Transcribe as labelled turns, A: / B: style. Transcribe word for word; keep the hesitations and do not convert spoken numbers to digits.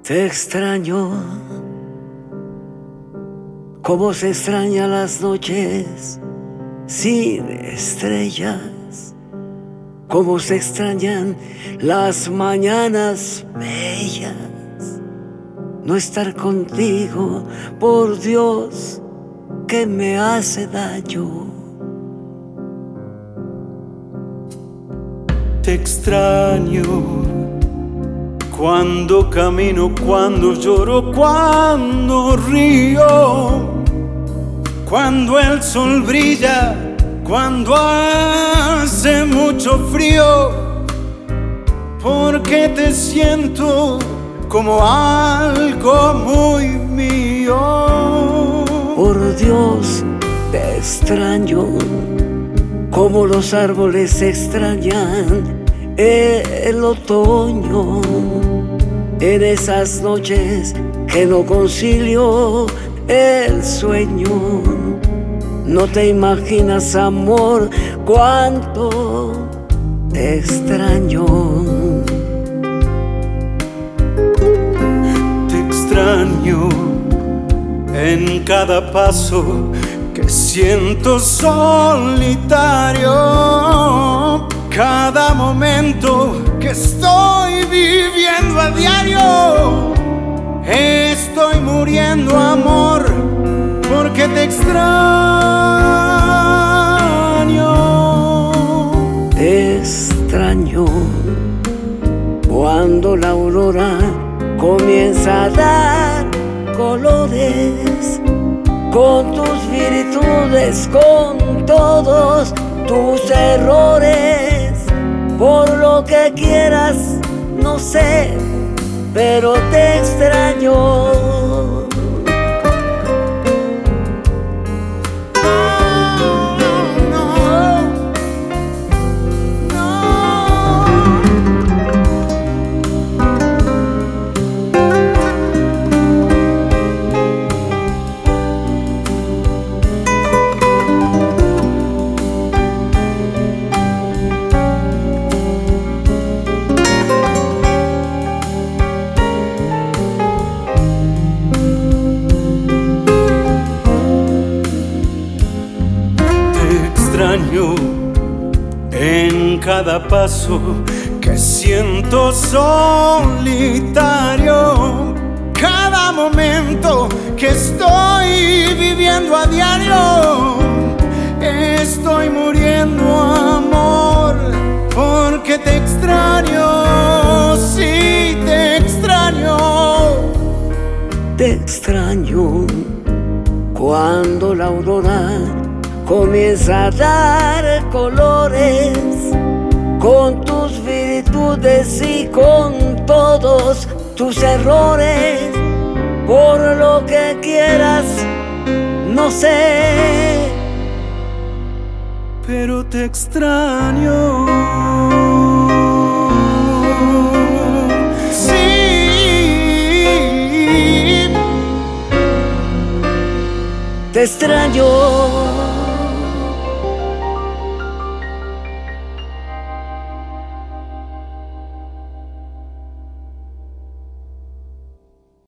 A: Te extraño, como se extrañan las noches sin estrellas, como se extrañan las mañanas bellas. No estar contigo, por Dios, que me hace daño.
B: Te extraño cuando camino, cuando lloro, cuando río, cuando el sol brilla, cuando hace mucho frío, porque te siento como algo muy mío.
A: Por Dios, te extraño, como los árboles extrañan el otoño. En esas noches que no concilio el sueño, no te imaginas, amor, cuánto te extraño.
B: Te extraño en cada paso que siento solitario, cada momento que estoy viviendo a diario. Estoy muriendo, amor, porque te extraño.
A: Te extraño cuando la aurora comienza a dar colores, con tus virtudes, con todos tus errores. Por lo que quieras, no sé, pero te extraño.
B: Extraño en cada paso que siento solitario, cada momento que estoy viviendo a diario. Estoy muriendo, amor, porque te extraño. Sí, te extraño.
A: Te extraño cuando la aurora comienza a dar colores, con tus virtudes y con todos tus errores. Por lo que quieras, no sé,
B: pero te extraño.
A: Sí, te extraño.